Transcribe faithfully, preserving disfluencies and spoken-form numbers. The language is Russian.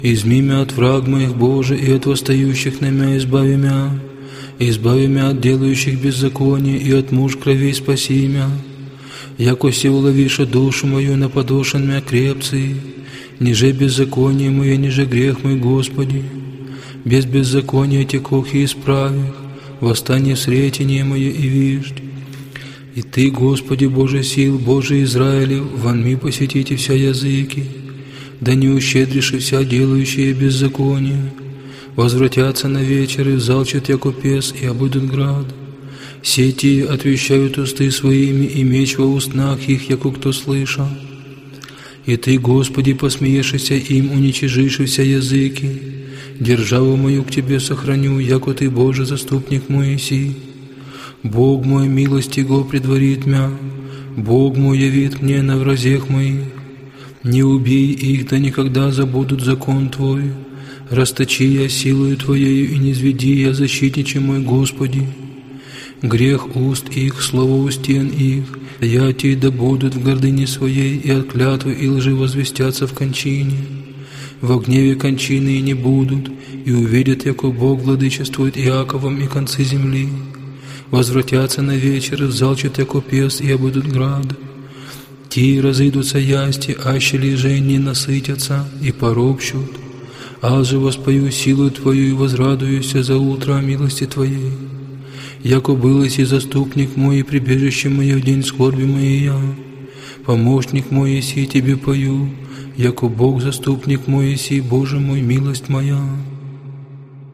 Изми мя от враг моих, Боже, и от восстающих на мя избави мя. Избави мя от делающих беззаконие, и от муж кровей спаси мя. Яко се уловиша душу мою на подошен мя крепцы, ниже беззаконие мое, ниже грех мой, Господи. Без беззакония текох и исправих, восстание сретение мое и виждь. И Ты, Господи, Боже сил, Боже Израилев, вонми посетите вся языки, да не ущедришь вся делающие беззаконие. Возвратятся на вечер и взалчат яко пес, и обыдут град. Сети отвещают усты своими, и меч во устнах их, яко кто слыша. И Ты, Господи, посмеешься им, уничижишься языки. Державу мою к Тебе сохраню, яко Ты, Боже, заступник мой иси. Бог мой милость Его предварит мя, Бог мой явит мне на вразех моих. Не убей их, да никогда забудут закон Твой. Расточи я силою Твоею, и не зведи я, защитниче мой, Господи. Грех уст их, слово устен их, ятии да будут в гордыне своей, и от клятвы и лжи возвестятся в кончине. Во гневе кончины и не будут, и увидят, яко Бог владычествует Иаковом и концы земли. Возвратятся на вечер, взалчат яко пес, и обыдут град. Ти разыдутся ясти, аще лежей не насытятся, и поропщут. Аз же воспою силу Твою и возрадуюся за утро о милости Твоей. Яко был и заступник мой, и прибежище мое в день скорби моей я. Помощник мой еси Тебе пою, яко Бог заступник мой еси, Боже мой, милость моя.